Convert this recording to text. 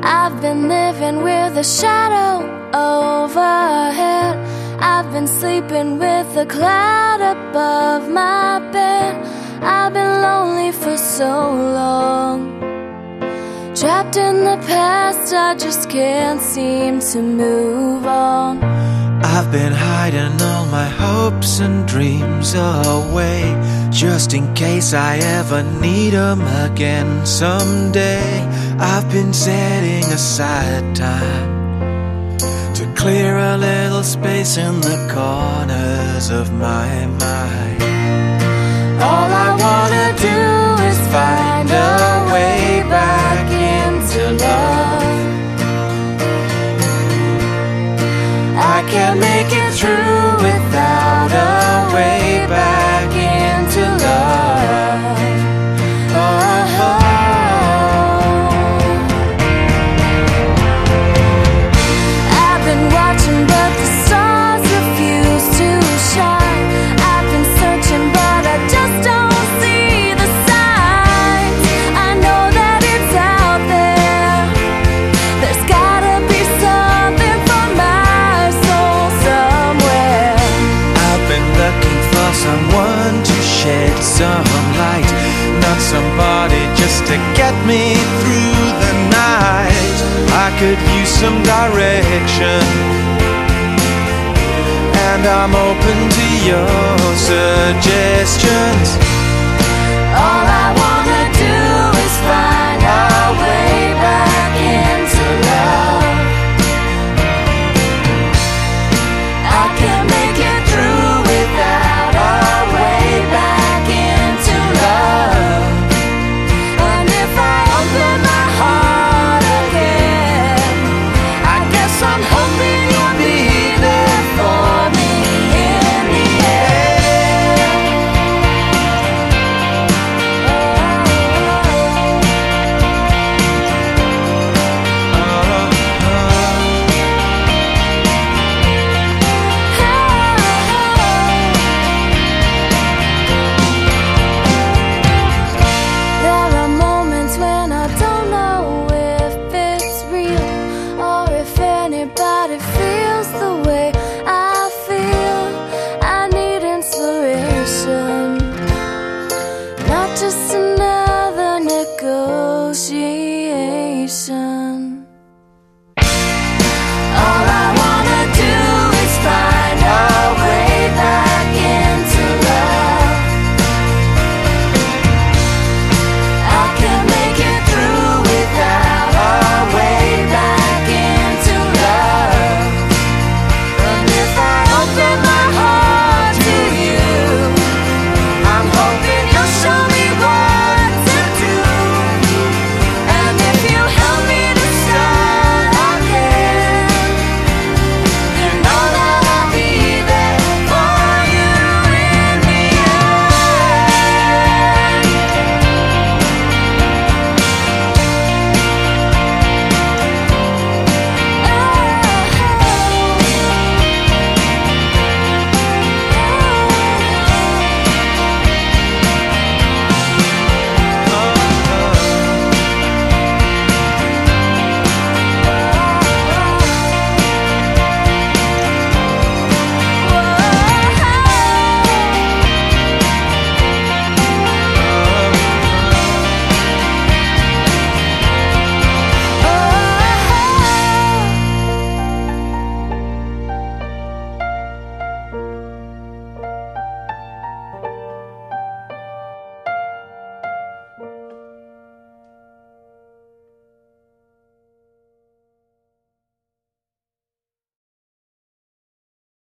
I've been living with a shadow overhead. I've been sleeping with a cloud above my bed. I've been lonely for so long, trapped in the past, I just can't seem to move on. I've been hiding all my hopes and dreams away, just in case I ever need them again someday. I've been setting aside time to clear a little space in the corners of my mind. All I wanna do is find a way back into love. I can't make it through without a way back into love. Oh. I've been watching but the stars refuse to shine. I've been searching but I just don't see the signs. I know that it's out there. There's gotta be something for my soul somewhere. I've been looking for someone to shed some light, not somebody just to get me through the night. I could use some direction, and I'm open to your suggestions. All I wanna do is find our way back into love. I can't make it through without our way back into love. And if I open my heart again, I guess I'm hoping you'll be there for me in the end. There are moments when I don't know if it's real or if anybody feels the way I feel. I need inspiration, not just an